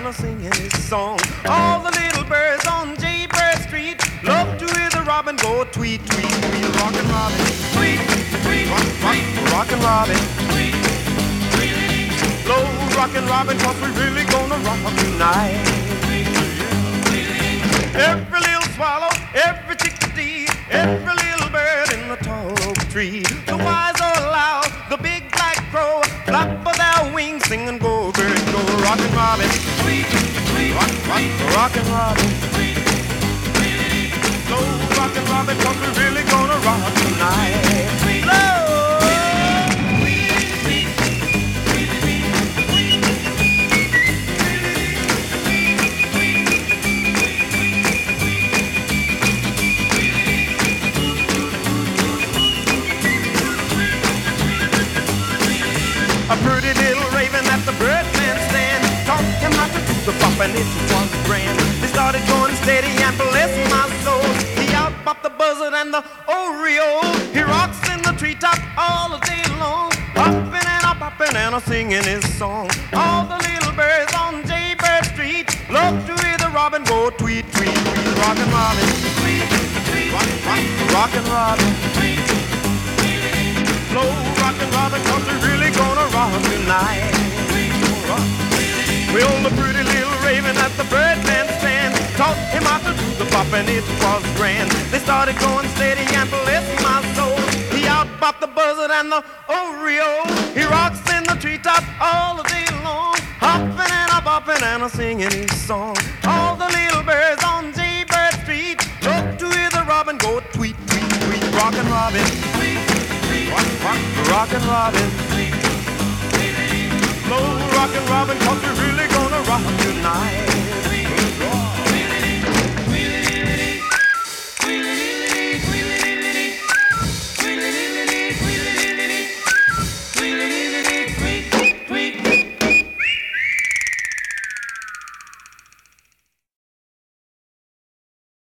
a singing his song. All the little birds on Jaybird Street love to hear the robin go tweet, tweet, tweet. Rockin' Robin, tweet, tweet, rockin' Robin, tweet, tweet. Slow rockin' Robin, 'cause we really gonna rock tonight. Every little swallow, every chickadee, every little bird in the tall oak tree. The wise or loud, the big black crow, flap of their wings, sing and go, bird, go. Rockin' Robin, tweet, tweet, rockin' Robin, tweet, tweet. Slow rockin' Robin, 'cause we really gonna rock tonight. Slow. A pretty little raven at the birdman stand taught him how to do the bop, and it was grand. They started going steady and bless my soul. He out-bopped the buzzard and the oriole. He rocks in the treetop all the day long, hopping and a-bopping and a-singing his song. All the little birds on Jaybird Street love to hear the robin go tweet, tweet, tweet. Rockin' Robin, tweet, tweet, rockin' Robin, tweet, tweet. Slow rockin' Robin, 'cause we're really gonna rock tonight. Well, the pretty little raven at the birdman stand taught him how to do the bop, and it was grand. They started going steady and bless my soul. He out-bopped the buzzard and the oriole. He rocks in the treetop all the day long, hopping and a-bopping and a-singing his song. All the little birds on Jaybird Street love to hear the robin go tweet, tweet, tweet. Rockin' Robin, tweet, tweet, rockin' Robin, tweet, tweet. Slow rockin' Robin, 'cause we're really gonna rock tonight.